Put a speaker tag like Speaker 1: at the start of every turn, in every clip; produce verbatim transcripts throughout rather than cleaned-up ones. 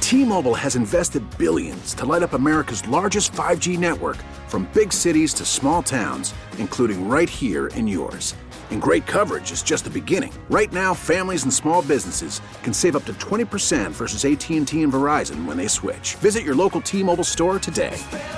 Speaker 1: T-Mobile has invested billions to light up America's largest five G network, from big cities to small towns, including right here in yours. And great coverage is just the beginning. Right now, families and small businesses can save up to twenty percent versus A T and T and Verizon when they switch. Visit your local T-Mobile store today.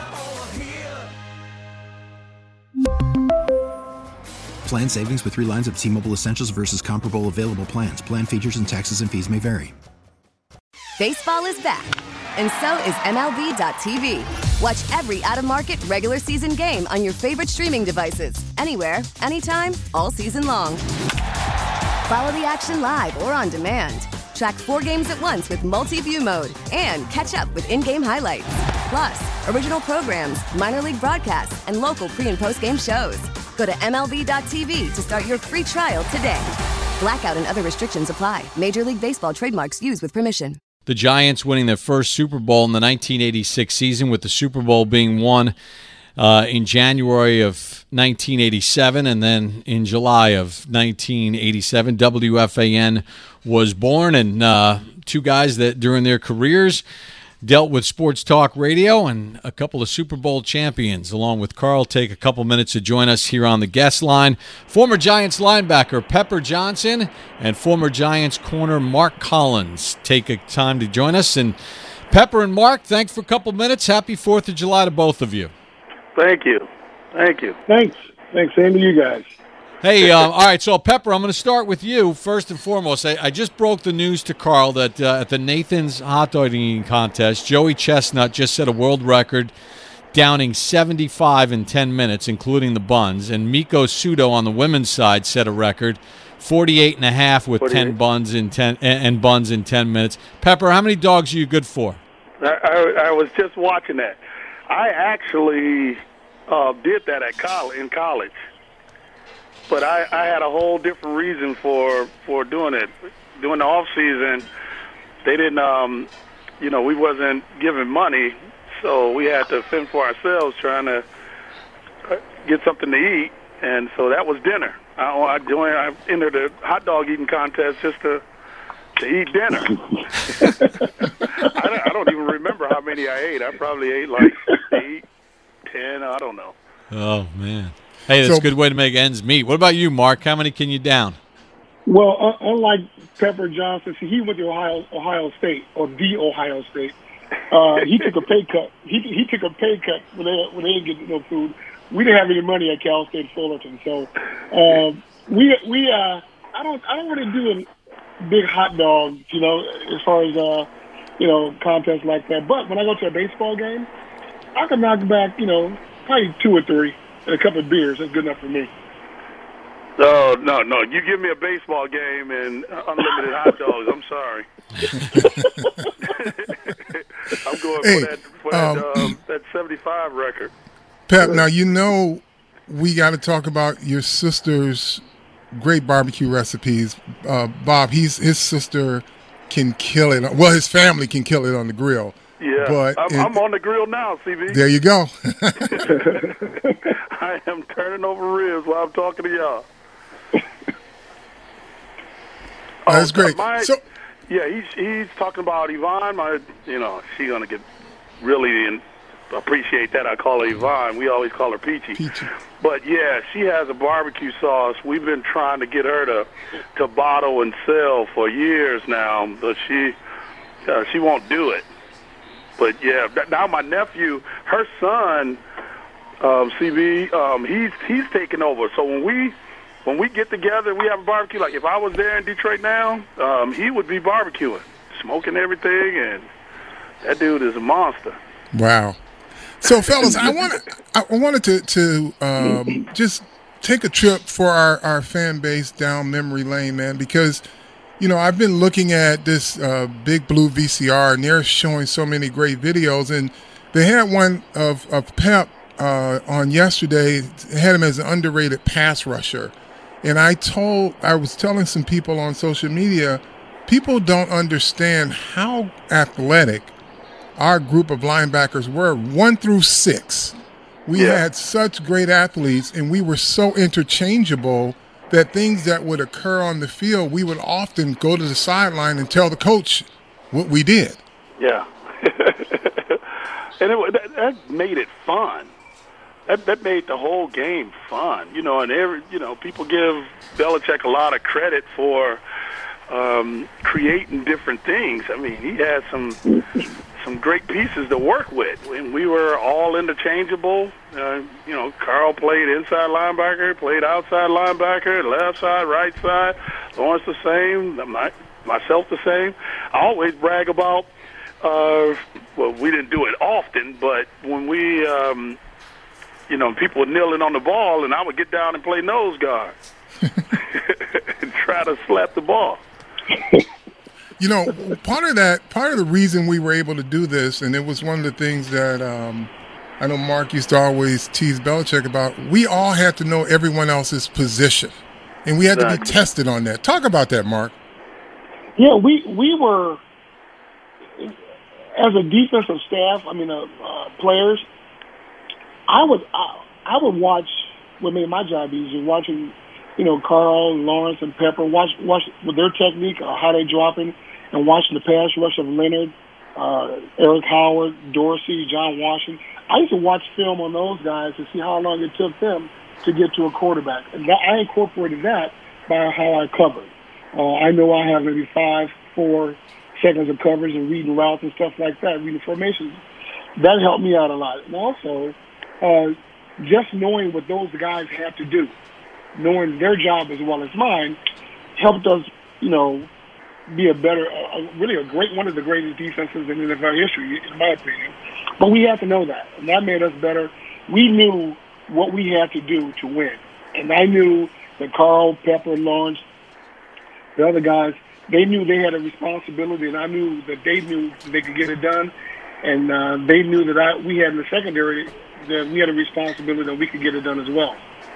Speaker 2: Plan savings with three lines of T-Mobile Essentials versus comparable available plans. Plan features and taxes and fees may vary.
Speaker 3: Baseball is back, and so is M L B dot T V. Watch every out-of-market regular season game on your favorite streaming devices, anywhere, anytime, all season long. Follow the action live or on demand. Track four games at once with multi-view mode and catch up with in-game highlights. Plus, original programs, minor league broadcasts, and local pre- and post-game shows. Go to M L B dot T V to start your free trial today. Blackout and other restrictions apply. Major League Baseball trademarks used with permission.
Speaker 4: The Giants winning their first Super Bowl in the nineteen eighty-six season, with the Super Bowl being won uh, in January of nineteen eighty-seven, and then in July of nineteen eighty-seven, W F A N was born, and uh, two guys that during their careers dealt with sports talk radio, and a couple of Super Bowl champions, along with Carl, take a couple minutes to join us here on the guest line. Former Giants linebacker Pepper Johnson and former Giants corner Mark Collins take a time to join us. And Pepper and Mark, thanks for a couple minutes. Happy fourth of July to both of you.
Speaker 5: Thank you. Thank you.
Speaker 6: Thanks. Thanks. Same to you guys.
Speaker 4: Hey, uh, all right, so Pepper, I'm going to start with you first and foremost. I, I just broke the news to Carl that uh, at the Nathan's hot dog eating contest, Joey Chestnut just set a world record, downing seventy-five in ten minutes, including the buns. And Miko Sudo on the women's side set a record, forty-eight and a half with ten buns in ten and buns in ten minutes. Pepper, how many dogs are you good for?
Speaker 5: I, I, I was just watching that. I actually uh, did that at college, in college. But I, I had a whole different reason for, for doing it. During the off season, they didn't, um, you know, we wasn't giving money, so we had to fend for ourselves, trying to get something to eat, and so that was dinner. I, I joined, I entered a hot dog eating contest just to to eat dinner. I, don't, I don't even remember how many I ate. I probably ate like eight, ten, I don't know.
Speaker 4: Oh man. Hey, that's so, a good way to make ends meet. What about you, Mark? How many can you down?
Speaker 6: Well, uh, unlike Pepper Johnson, see, he went to Ohio, Ohio State, or the Ohio State. Uh, he took a pay cut. He he took a pay cut when they when they didn't get no food. We didn't have any money at Cal State Fullerton, so uh, we we uh, I don't I don't want to do a big hot dog, you know, as far as uh, you know, contests like that. But when I go to a baseball game, I can knock back, you know, probably two or three. And a couple of beers, that's good enough for me.
Speaker 5: No, no, no. You give me a baseball game and unlimited hot dogs, I'm sorry. I'm going
Speaker 7: hey,
Speaker 5: for that for
Speaker 7: um,
Speaker 5: that, um, that seventy-five record.
Speaker 7: Pep, now you know we got to talk about your sister's great barbecue recipes. Uh, Bob, he's his sister can kill it. Well, his family can kill it on the grill.
Speaker 5: Yeah,
Speaker 7: but
Speaker 5: I'm,
Speaker 7: in,
Speaker 5: I'm on the grill now, C B.
Speaker 7: There you go.
Speaker 5: I am turning over ribs while I'm talking to y'all.
Speaker 7: That's
Speaker 5: oh,
Speaker 7: great.
Speaker 5: My,
Speaker 7: so,
Speaker 5: yeah, he's he's talking about Yvonne. My, you know, she's gonna get really in, appreciate that. I call her Yvonne. We always call her Peachy.
Speaker 7: Peachy.
Speaker 5: But yeah, she has a barbecue sauce. We've been trying to get her to to bottle and sell for years now, but she uh, she won't do it. But yeah, now my nephew, her son, um, C B, um, he's he's taking over. So when we when we get together, we have a barbecue. Like if I was there in Detroit now, um, he would be barbecuing, smoking everything, and that dude is a monster.
Speaker 7: Wow. So fellas, I want I wanted to to um, just take a trip for our, our fan base down memory lane, man, because. You know, I've been looking at this uh, Big Blue V C R, and they're showing so many great videos. And they had one of, of Pep uh, on yesterday. They had him as an underrated pass rusher. And I told, I was telling some people on social media, people don't understand how athletic our group of linebackers were, one through six. We yeah. had such great athletes, and we were so interchangeable that things that would occur on the field, we would often go to the sideline and tell the coach what we did.
Speaker 5: Yeah. And it, that, that made it fun. That, that made the whole game fun. You know, and every, you know, people give Belichick a lot of credit for um, creating different things. I mean, he had some some great pieces to work with. When we were all interchangeable, uh, you know, Carl played inside linebacker, played outside linebacker, left side, right side. Lawrence the same, my, myself the same. I always brag about, uh, well, we didn't do it often, but when we, um, you know, people were kneeling on the ball, and I would get down and play nose guard and try to slap the ball.
Speaker 7: You know, part of that, part of the reason we were able to do this, and it was one of the things that um, I know Mark used to always tease Belichick about, we all had to know everyone else's position, and we had exactly. to be tested on that. Talk about that, Mark.
Speaker 6: Yeah, we, we were, as a defensive staff, I mean, uh, uh, players, I would I, I would watch what made my job easier, watching, you know, Carl, Lawrence, and Pepper, watch watch with their technique, uh, how they dropping, and watching the pass rush of Leonard, uh, Eric Howard, Dorsey, John Washington. I used to watch film on those guys to see how long it took them to get to a quarterback. And that, I incorporated that by how I covered. Uh, I know I have maybe five, four seconds of coverage and reading routes and stuff like that, reading formations. That helped me out a lot. And also, uh, just knowing what those guys had to do, knowing their job as well as mine, helped us, you know, be a better, uh, really a great, one of the greatest defenses in N F L history, in my opinion. But we had to know that, and that made us better. We knew what we had to do to win, and I knew that Carl, Pepper, Lawrence, the other guys, they knew they had a responsibility, and I knew that they knew they could get it done, and uh, they knew that I, we had in the secondary that we had a responsibility that we could get it done as well.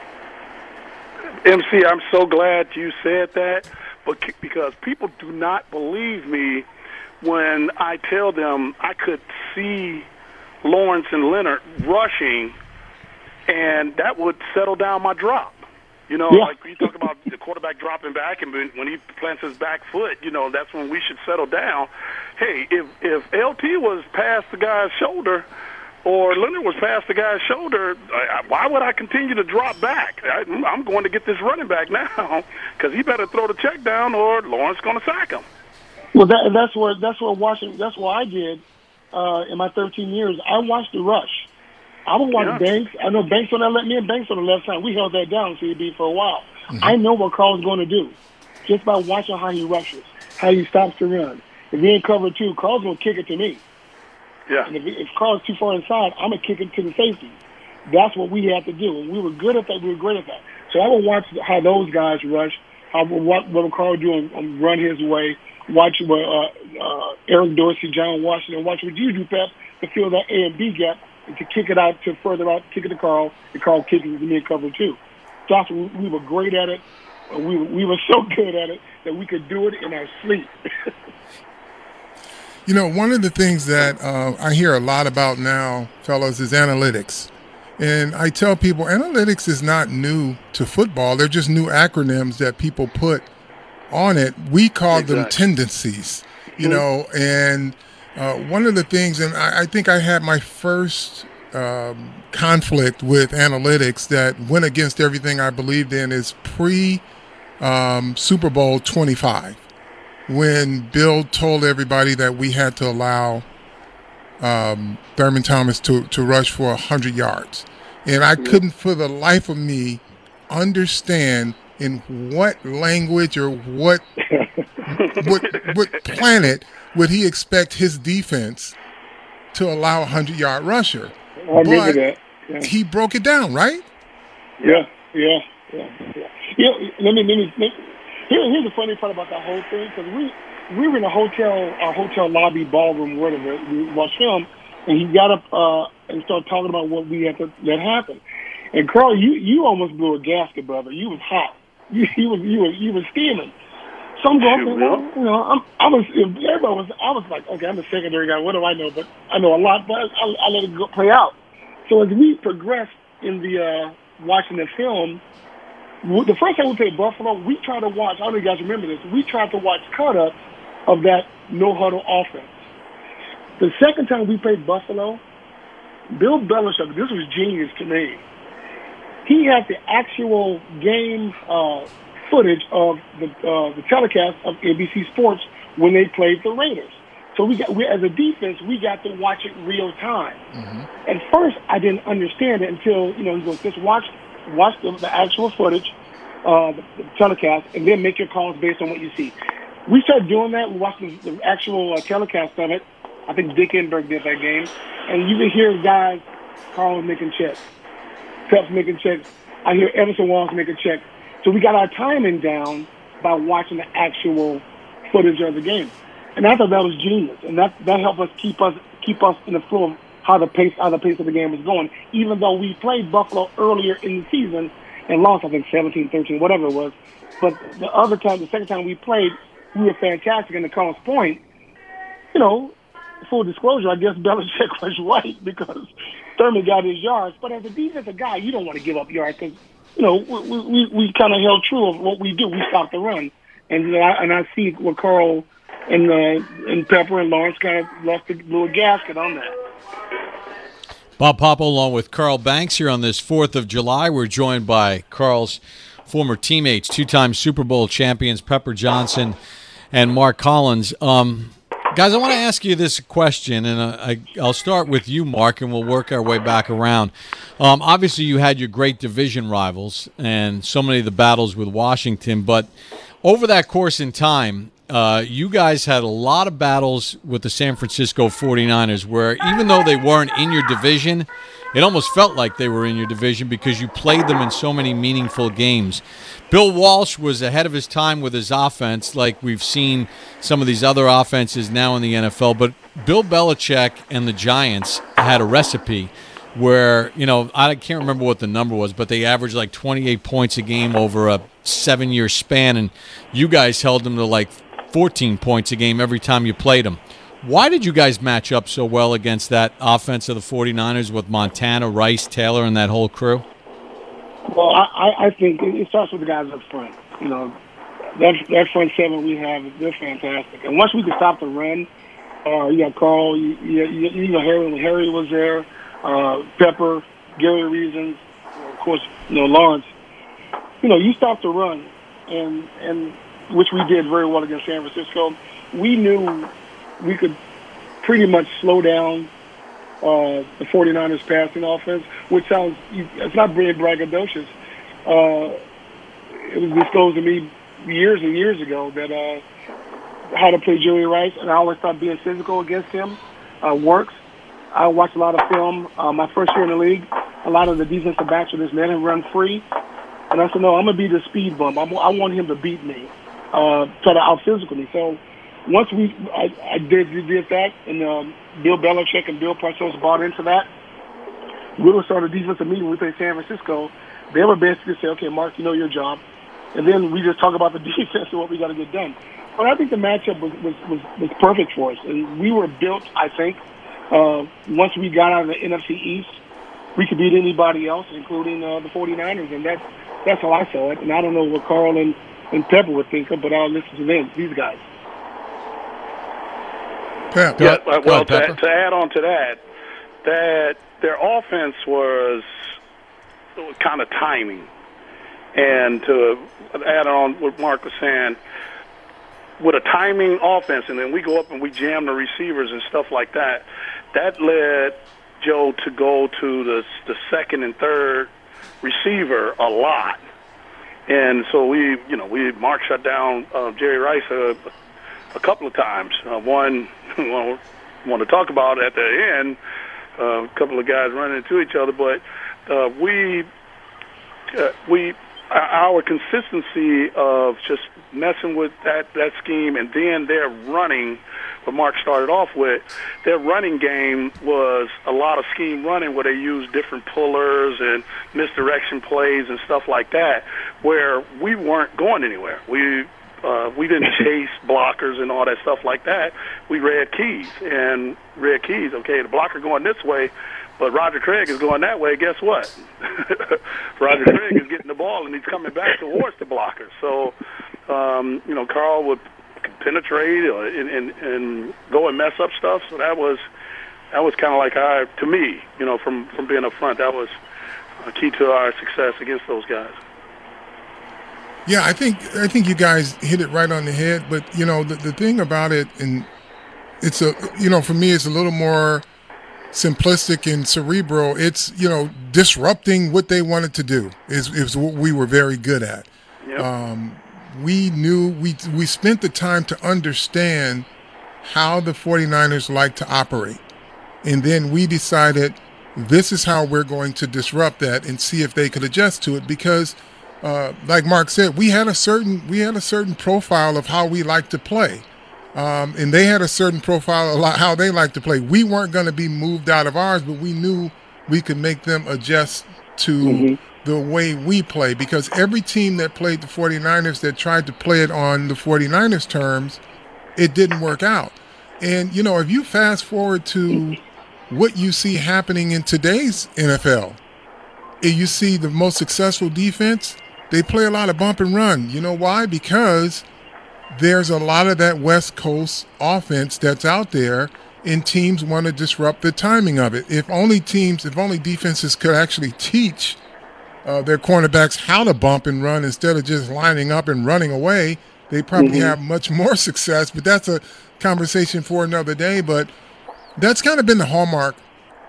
Speaker 5: M C, I'm so glad you said that, but because people do not believe me when I tell them I could see Lawrence and Leonard rushing, and that would settle down my drop. You know, yeah. Like you talk about the quarterback dropping back, and when he plants his back foot, you know, that's when we should settle down. Hey, if if L T was past the guy's shoulder, or Leonard was past the guy's shoulder, why would I continue to drop back? I, I'm going to get this running back now because he better throw the check down, or Lawrence going to sack him.
Speaker 6: Well, that, that's what that's what watching. That's what I did uh, in my thirteen years. I watched the rush. I would watch yeah. Banks. I know Banks on that left, me and Banks on the left side. We held that down, C B, for a while. Mm-hmm. I know what Carl's going to do just by watching how he rushes, how he stops to run. If he ain't covered two, Carl's going to kick it to me.
Speaker 5: Yeah.
Speaker 6: And if, if Carl's too far inside, I'm going to kick it to the safety. That's what we had to do, and we were good at that. We were great at that. So I would watch how those guys rush, how what what Carl do and, and run his way. Watch what uh, uh, Eric Dorsey, John Washington, watch what you do, Pep, to fill that A and B gap and to kick it out to further out, kick it to Carl, and Carl kicking it to me and cover two. That's what we, we were great at it. We we were so good at it that we could do it in our sleep.
Speaker 7: You know, one of the things that uh, I hear a lot about now, fellas, is analytics. And I tell people analytics is not new to football. They're just new acronyms that people put on it. We call exactly. them tendencies, you mm-hmm. know, and uh, one of the things, and I, I think I had my first um, conflict with analytics that went against everything I believed in is pre um, Super Bowl twenty-five. When Bill told everybody that we had to allow um, Thurman Thomas to, to rush for one hundred yards. And I couldn't for the life of me understand in what language or what what, what planet would he expect his defense to allow a hundred-yard rusher.
Speaker 6: I remember that.
Speaker 7: Yeah. He broke it down, right?
Speaker 6: Yeah, yeah, yeah. yeah. You know, let me, let me, let me Here, here's the funny part about that whole thing, because we we were in a hotel, our hotel lobby, ballroom, whatever. We watched film, and he got up uh, and started talking about what we had to let happen. And Carl, you you almost blew a gasket, brother. You was hot. You, you was you was you was steaming. So I'm going, well, you know, I'm, I was everybody was. I was like, okay, I'm a secondary guy. What do I know? But I know a lot. But I, I let it go play out. So as we progressed in the uh, watching the film. The first time we played Buffalo, we tried to watch, I don't know if you guys remember this, we tried to watch cut-ups of that no-huddle offense. The second time we played Buffalo, Bill Belichick, this was genius to me. He had the actual game uh, footage of the uh, the telecast of N B C Sports when they played the Raiders. So we got, we, as a defense, we got to watch it real time. Mm-hmm. At first, I didn't understand it until, you know, he goes, just watch, watch the, the actual footage, uh, the, the telecast, and then make your calls based on what you see. We started doing that. We watched the, the actual uh, telecast of it. I think Dick Enberg did that game. And you can hear guys, Carl making checks, Peps making checks. I hear Everson Walls make a check. So we got our timing down by watching the actual footage of the game. And I thought that was genius, and that that helped us keep us keep us in the flow of how the pace how the pace of the game was going. Even though we played Buffalo earlier in the season and lost, I think seventeen thirteen, whatever it was. But the other time, the second time we played, we were fantastic. And to Carl's point, you know, full disclosure, I guess Belichick was right because Thurman got his yards. But as a defensive guy, you don't want to give up yards because, you know, we we, we kind of held true of what we do. We stopped the run, and I, and I see what Carl. And uh, and Pepper and Lawrence kind of left a little gasket on that.
Speaker 4: Bob Papa along with Carl Banks here on this fourth of July. We're joined by Carl's former teammates, two-time Super Bowl champions Pepper Johnson and Mark Collins. Um, guys, I want to ask you this question, and I, I'll start with you, Mark, and we'll work our way back around. Um, obviously, you had your great division rivals and so many of the battles with Washington, but over that course in time, Uh, you guys had a lot of battles with the San Francisco forty-niners where even though they weren't in your division, it almost felt like they were in your division because you played them in so many meaningful games. Bill Walsh was ahead of his time with his offense, like we've seen some of these other offenses now in the N F L, but Bill Belichick and the Giants had a recipe where, you know, I can't remember what the number was, but they averaged like twenty-eight points a game over a seven-year span, and you guys held them to like fourteen points a game every time you played them. Why did you guys match up so well against that offense of the forty-niners with Montana, Rice, Taylor, and that whole crew?
Speaker 6: Well, I, I think it starts with the guys up front. You know, that that front seven we have, they're fantastic. And once we could stop the run, uh, you got Carl, you, you, you, you know, Harry when Harry was there, uh, Pepper, Gary Reasons, of course, you know, Lawrence. You know, you stop the run, and and. which we did very well against San Francisco. We knew we could pretty much slow down uh, the forty-niners passing offense, which sounds, it's not being braggadocious. Uh, it was disclosed to me years and years ago that uh, how to play Jerry Rice, and I always thought being physical against him uh, works. I watched a lot of film. Uh, my first year in the league, a lot of the defensive backs would just let him run free. And I said, no, I'm going to be the speed bump. I'm, I want him to beat me. Uh, try to out-physical me. So once we, I, I did, did that, and um, Bill Belichick and Bill Parcells bought into that, we would start a defensive meeting. We played San Francisco. They would basically say, okay, Mark, you know your job. And then we just talk about the defense and what we got to get done. But I think the matchup was, was, was, was perfect for us. And we were built, I think, uh, once we got out of the N F C East, we could beat anybody else, including uh, the forty-niners. And that's, that's how I saw it. And I don't know what Carl and and Pepper would think of, but I'll listen to them, these guys.
Speaker 7: Pep.
Speaker 5: Yeah, well,
Speaker 4: Go ahead,
Speaker 5: to, to add on to that, that their offense was kind of timing. And to add on what Mark was saying, with a timing offense, and then we go up and we jam the receivers and stuff like that, that led Joe to go to the, the second and third receiver a lot. And so we, you know, we Mark shut down uh, Jerry Rice a, a couple of times. Uh, one, well, want to talk about at the end, uh, a couple of guys running into each other, but uh, we, uh, we, our consistency of just messing with that, that scheme, and then their running, what Mark started off with, their running game was a lot of scheme running where they used different pullers and misdirection plays and stuff like that, where we weren't going anywhere. We uh, we didn't chase blockers and all that stuff like that. We read keys and read keys. Okay, the blocker going this way, but Roger Craig is going that way. Guess what? Roger Craig is getting the ball and he's coming back towards the blocker. So, um, you know, Carl would could penetrate or, and, and and go and mess up stuff. So that was that was kind of like our to me, you know, from from being up front, that was a key to our success against those guys.
Speaker 7: Yeah, I think I think you guys hit it right on the head. But you know, the the thing about it, and it's a you know, for me, it's a little more simplistic and cerebral. It's, you know, disrupting what they wanted to do is, is what we were very good at.
Speaker 5: Yep.
Speaker 7: Um, we knew, we we spent the time to understand how the 49ers like to operate. And then we decided this is how we're going to disrupt that and see if they could adjust to it. Because uh, like Mark said, we had a certain we had a certain profile of how we like to play. Um, and they had a certain profile of how they like to play. We weren't going to be moved out of ours, but we knew we could make them adjust to mm-hmm. the way we play. Because every team that played the 49ers that tried to play it on the 49ers terms, it didn't work out. And, you know, if you fast forward to what you see happening in today's N F L, and you see the most successful defense, they play a lot of bump and run. You know why? Because there's a lot of that West Coast offense that's out there, and teams want to disrupt the timing of it. If only teams, if only defenses could actually teach uh, their cornerbacks how to bump and run instead of just lining up and running away, they probably mm-hmm. have much more success. But that's a conversation for another day. But that's kind of been the hallmark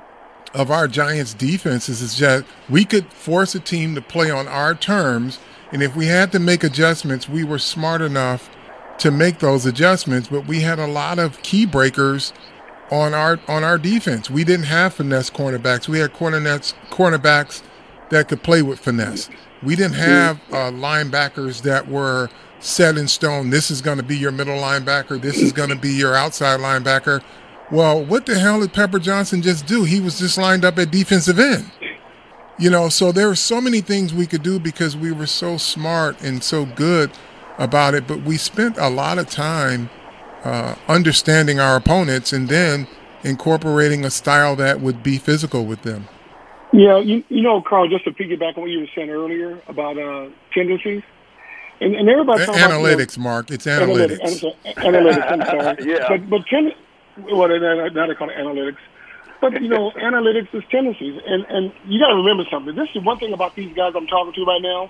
Speaker 7: of our Giants defenses, is that we could force a team to play on our terms, and if we had to make adjustments, we were smart enough to make those adjustments. But we had a lot of key breakers on our on our defense. We didn't have finesse cornerbacks. We had cornerbacks cornerbacks that could play with finesse. We didn't have uh, linebackers that were set in stone. This is going to be your middle linebacker. This is going to be your outside linebacker. Well, what the hell did Pepper Johnson just do? He was just lined up at defensive end. You know, so there were so many things we could do because we were so smart and so good about it. But we spent a lot of time uh, understanding our opponents and then incorporating a style that would be physical with them.
Speaker 6: Yeah, you, you know, Carl, just to piggyback on what you were saying earlier about uh, tendencies, and, and everybody talking
Speaker 7: analytics,
Speaker 6: about, you know,
Speaker 7: Mark. It's analytics.
Speaker 6: Analytics, analytics I'm sorry.
Speaker 5: yeah.
Speaker 6: But, but ten, well, now they call it analytics. But, you know, analytics is tendencies. And, and you got to remember something. This is one thing about these guys I'm talking to right now.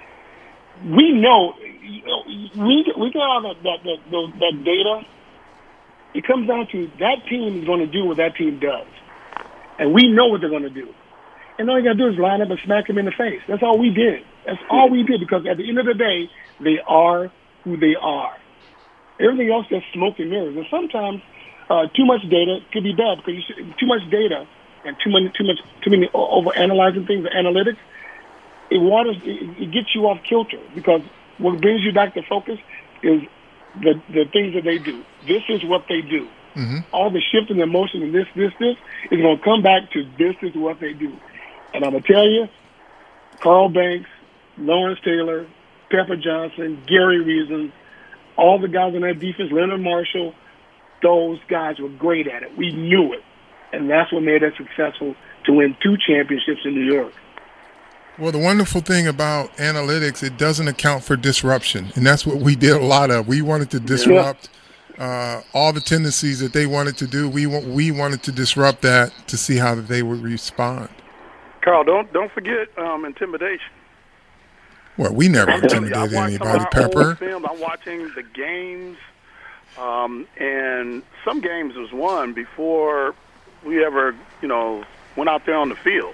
Speaker 6: We know, you know we, we get all that, that, that, that, that data. It comes down to that team is going to do what that team does. And we know what they're going to do. And all you got to do is line up and smack them in the face. That's all we did. That's all we did, because at the end of the day, they are who they are. Everything else is smoke and mirrors. And sometimes uh, too much data could be bad, because you should, too much data and too many, too much, too many over analyzing things, analytics, it waters, it, it gets you off kilter, because what brings you back to focus is the the things that they do. This is what they do. Mm-hmm. All the shifting and motion and this, this, this is going to come back to this is what they do. And I'm going to tell you, Carl Banks, Lawrence Taylor, Pepper Johnson, Gary Reason, all the guys on that defense, Leonard Marshall, those guys were great at it. We knew it. And that's what made us successful to win two championships in New York.
Speaker 7: Well, the wonderful thing about analytics, it doesn't account for disruption. And that's what we did a lot of. We wanted to disrupt yeah. uh, all the tendencies that they wanted to do. We we wanted to disrupt that to see how they would respond.
Speaker 5: Carl, don't don't forget um, intimidation.
Speaker 7: Well, we never intimidated anybody, Pepper.
Speaker 5: Film. I'm watching the games, um, and some games was won before we ever, you know, went out there on the field.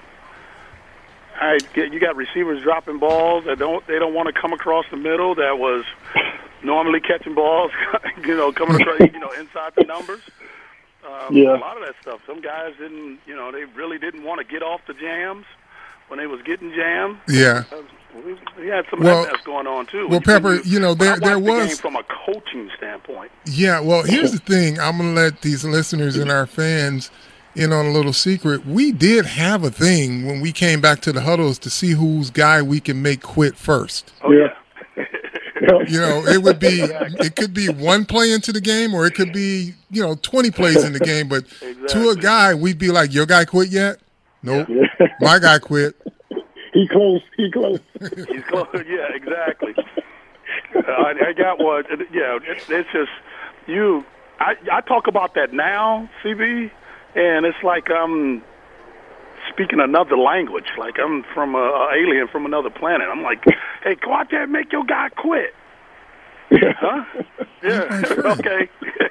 Speaker 5: I get, you got receivers dropping balls that don't they don't want to come across the middle. That was normally catching balls, you know, coming across, you know, inside the numbers. Um, yeah. A lot of that stuff. Some guys didn't, you know, they really didn't want to get off the jams when they was getting jammed.
Speaker 7: Yeah.
Speaker 5: Uh, we, we had some
Speaker 7: well,
Speaker 5: of that that's going on too.
Speaker 7: Well, Pepper, you, you know, there there was
Speaker 5: the game from a coaching standpoint.
Speaker 7: Yeah. Well, here's the thing. I'm going to let these listeners and our fans in on a little secret. We did have a thing when we came back to the huddles to see whose guy we can make quit first.
Speaker 5: Oh yeah.
Speaker 7: You know, it would be, it could be one play into the game, or it could be, you know, twenty plays in the game. But exactly. to a guy, we'd be like, your guy quit yet? Nope. Yeah. My guy quit.
Speaker 6: He close. He close.
Speaker 5: He's close. Yeah, exactly. I, I got one. Yeah, it, it's just you. I, I talk about that now, C B, and it's like I'm speaking another language. Like I'm from a, a alien from another planet. I'm like, hey, go out there and make your guy quit.
Speaker 6: Yeah.
Speaker 5: Huh? Yeah. Okay.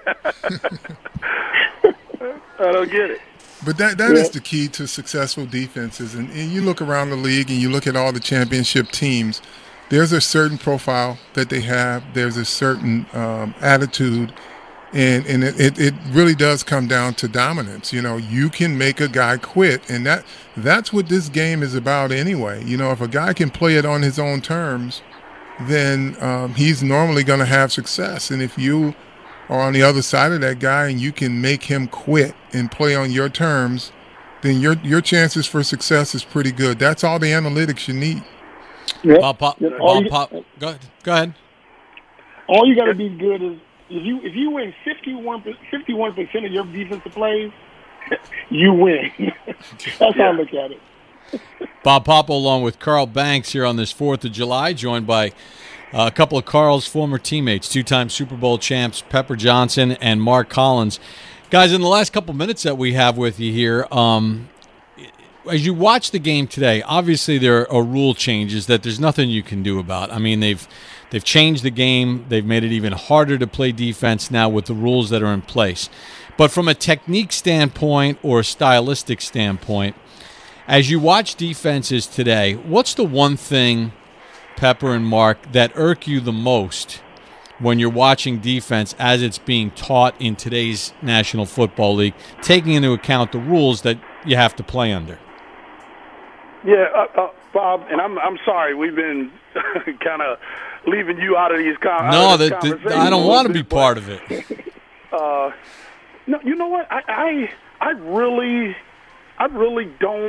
Speaker 5: I don't get it.
Speaker 7: But that that
Speaker 6: Yeah.
Speaker 7: is the key to successful defenses. And, and you look around the league and you look at all the championship teams, there's a certain profile that they have. There's a certain um, attitude. And and it, it, it really does come down to dominance. You know, you can make a guy quit. And that that's what this game is about anyway. You know, if a guy can play it on his own terms, then um, he's normally going to have success. And if you are on the other side of that guy and you can make him quit and play on your terms, then your your chances for success is pretty good. That's all the analytics you need.
Speaker 6: Yeah.
Speaker 4: Bob Pop.
Speaker 6: Yeah, all
Speaker 4: Bob
Speaker 6: you-
Speaker 4: Pop. Go ahead. Go ahead.
Speaker 6: All you got to be good is if you if you win fifty-one percent of your defensive plays, you win. That's how I look at it.
Speaker 4: Bob Papa along with Carl Banks here on this fourth of July, joined by uh, a couple of Carl's former teammates, two-time Super Bowl champs Pepper Johnson and Mark Collins. Guys, in the last couple minutes that we have with you here, um, as you watch the game today, obviously there are rule changes that there's nothing you can do about. I mean, they've they've changed the game. They've made it even harder to play defense now with the rules that are in place. But from a technique standpoint or a stylistic standpoint, as you watch defenses today, what's the one thing, Pepper and Mark, that irk you the most when you're watching defense as it's being taught in today's National Football League, taking into account the rules that you have to play under?
Speaker 5: Yeah, uh, uh, Bob, and I'm I'm sorry we've been kind of leaving you out of these con-
Speaker 4: No,
Speaker 5: out of this
Speaker 4: that, that,
Speaker 5: conversation
Speaker 4: I don't
Speaker 5: a
Speaker 4: want to
Speaker 5: little
Speaker 4: be
Speaker 5: bit, but-
Speaker 4: part of it.
Speaker 5: Uh, no, you know what? I, I I really I really don't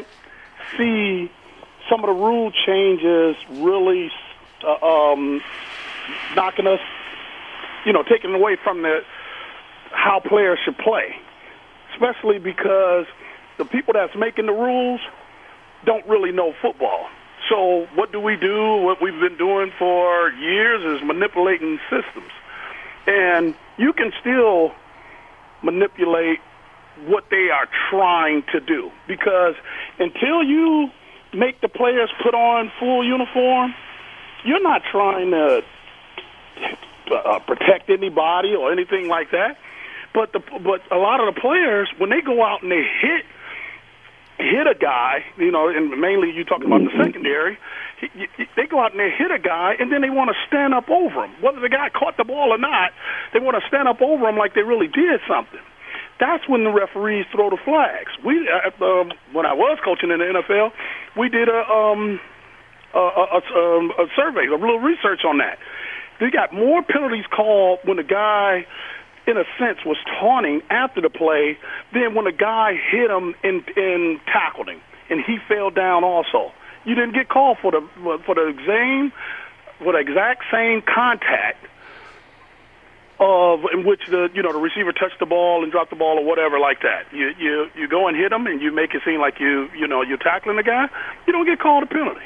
Speaker 5: see some of the rule changes really uh, um, knocking us, you know, taking away from the how players should play, especially because the people that's making the rules don't really know football. So what do we do? What we've been doing for years is manipulating systems. And you can still manipulate what they are trying to do. Because until you make the players put on full uniform, you're not trying to uh, protect anybody or anything like that. But the but a lot of the players, when they go out and they hit hit a guy, you know, and mainly you're talking about the secondary, he, he, they go out and they hit a guy, and then they want to stand up over him. Whether the guy caught the ball or not, they want to stand up over him like they really did something. That's when the referees throw the flags. We, uh, um, when I was coaching in the N F L, we did a, um, a, a, a, um, a survey, a little research on that. They got more penalties called when the guy, in a sense, was taunting after the play than when a guy hit him and, and tackled him, and he fell down also. You didn't get called for the for the same, for the exact same contact of in which the you know the receiver touched the ball and dropped the ball or whatever like that. You you you go and hit him and you make it seem like you you know you're tackling the guy. You don't get called a penalty.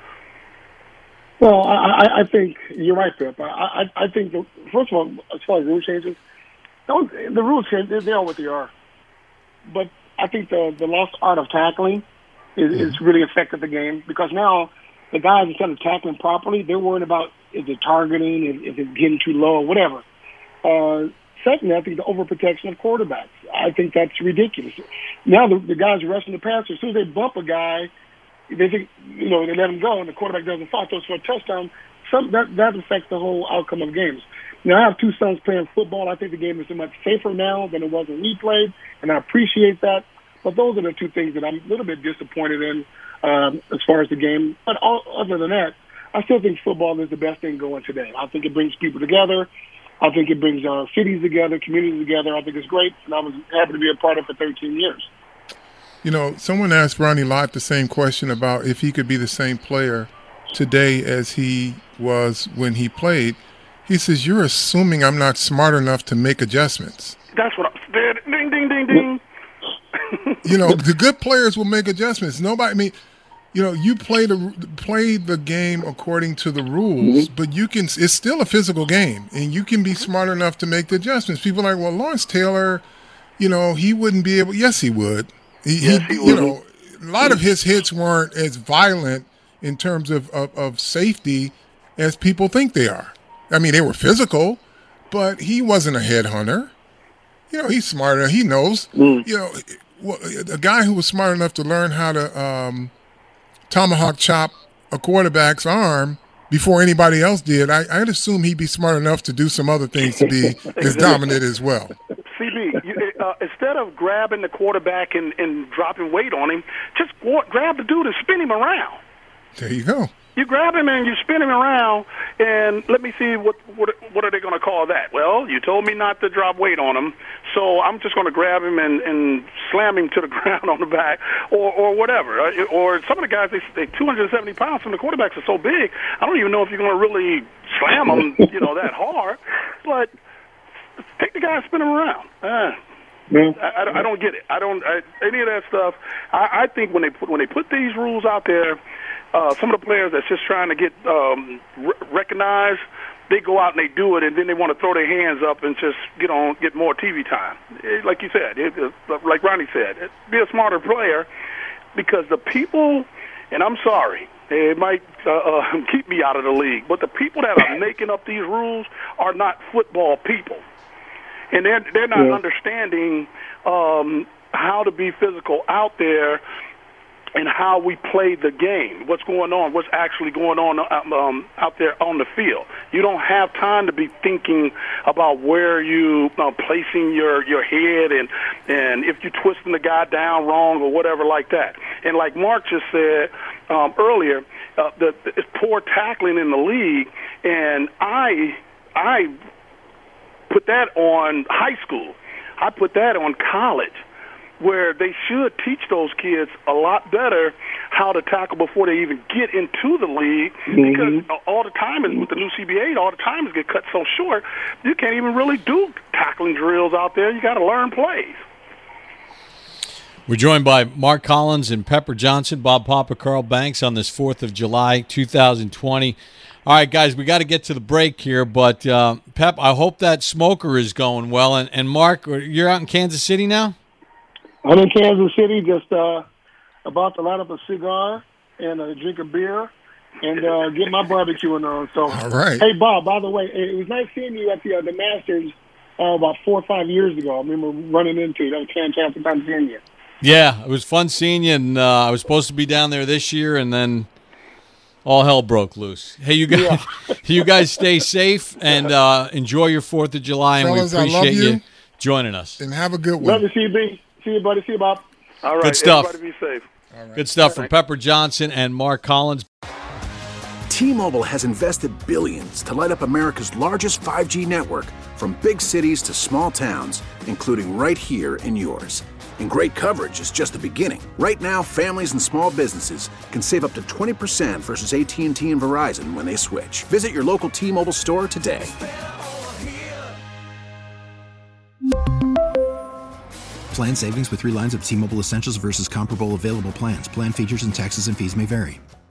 Speaker 6: Well, I, I think you're right, Pep. I, I, I think, the, first of all, as far as rule changes, those, the rules change, they are what they are. But I think the, the lost art of tackling is, mm-hmm. is really affected the game because now the guys, instead of tackling properly, they're worried about is it targeting, if, if it's getting too low or whatever. Uh, secondly, I think the overprotection of quarterbacks. I think that's ridiculous. Now the, the guys rushing the passer, as soon as they bump a guy, they think, you know, they let him go and the quarterback doesn't fall, throws for a touchdown. Some, that, that affects the whole outcome of games. Now, I have two sons playing football. I think the game is so much safer now than it was when we played, and I appreciate that. But those are the two things that I'm a little bit disappointed in um, as far as the game. But all, other than that, I still think football is the best thing going today. I think it brings people together. I think it brings uh, cities together, communities together. I think it's great, and I was happy to be a part of it for thirteen years.
Speaker 7: You know, someone asked Ronnie Lott the same question about if he could be the same player today as he was when he played. He says, you're assuming I'm not smart enough to make adjustments.
Speaker 5: That's what I said. Ding, ding, ding, ding.
Speaker 7: You know, the good players will make adjustments. Nobody, I mean, you know, you play the play the game according to the rules, mm-hmm. but you can. It's still a physical game, and you can be smart enough to make the adjustments. People are like, well, Lawrence Taylor, you know, he wouldn't be able. Yes, he would. He, yes, he, he would. You know, a lot of his hits weren't as violent in terms of, of, of safety as people think they are. I mean, they were physical, but he wasn't a headhunter. You know, he's smart enough. He knows. Mm. You know, a guy who was smart enough to learn how to um, tomahawk chop a quarterback's arm before anybody else did, I, I'd assume he'd be smart enough to do some other things to be as dominant as well.
Speaker 5: C B, you, uh, instead of grabbing the quarterback and, and dropping weight on him, just grab the dude and spin him around.
Speaker 7: There you go.
Speaker 5: You grab him and you spin him around, and let me see what what, what are they going to call that? Well, you told me not to drop weight on him, so I'm just going to grab him and, and slam him to the ground on the back, or or whatever. Or some of the guys, they they two hundred seventy pounds, and the quarterbacks are so big, I don't even know if you're going to really slam them, you know, that hard. But take the guy and spin him around. Uh, yeah. I, I, I don't get it. I don't I, any of that stuff. I, I think when they put when they put these rules out there. Uh, some of the players that's just trying to get um, r- recognized, they go out and they do it, and then they want to throw their hands up and just get on, get more T V time. It, like you said, it, it, like Ronnie said, it, be a smarter player, because the people, and I'm sorry, it might uh, uh, keep me out of the league, but the people that are making up these rules are not football people, and they're they're not yeah. understanding um, how to be physical out there. And how we play the game, what's going on, what's actually going on um, out there on the field. You don't have time to be thinking about where you uh, placing your, your head and and if you're twisting the guy down wrong or whatever like that. And like Mark just said um, earlier, uh, the, the it's poor tackling in the league, and I I put that on high school. I put that on college, where they should teach those kids a lot better how to tackle before they even get into the league, mm-hmm. because all the time is with the new C B A, all the time is get cut so short, you can't even really do tackling drills out there. You got to learn plays.
Speaker 4: We're joined by Mark Collins and Pepper Johnson, Bob Papa, Carl Banks on this fourth of July, two thousand twenty. All right, guys, we got to get to the break here, but uh, Pep, I hope that smoker is going well. And, and Mark, you're out in Kansas City now?
Speaker 6: I'm in Kansas City, just uh, about to light up a cigar and uh, drink a beer and uh, get my barbecuing on. So,
Speaker 7: all right.
Speaker 6: Hey, Bob, by the way, it was nice seeing you at the, uh, the Masters uh, about four or five years ago. I remember running into you. That was fantastic time seeing you.
Speaker 4: Yeah, it was fun seeing you, and uh, I was supposed to be down there this year, and then all hell broke loose. Hey, you guys, yeah. you guys stay safe and uh, enjoy your fourth of July, and
Speaker 7: Fellas,
Speaker 4: we appreciate
Speaker 7: you.
Speaker 4: you joining us.
Speaker 7: And have a good one.
Speaker 6: Love you, C B. See you, buddy. See you, Bob.
Speaker 5: All right.
Speaker 4: Good stuff.
Speaker 5: Everybody be safe.
Speaker 7: All right.
Speaker 4: Good stuff from Pepper Johnson and Mark Collins.
Speaker 1: T-Mobile has invested billions to light up America's largest five G network, from big cities to small towns, including right here in yours. And great coverage is just the beginning. Right now, families and small businesses can save up to twenty percent versus A T and T and Verizon when they switch. Visit your local T-Mobile store today.
Speaker 2: Plan savings with three lines of T-Mobile Essentials versus comparable available plans. Plan features and taxes and fees may vary.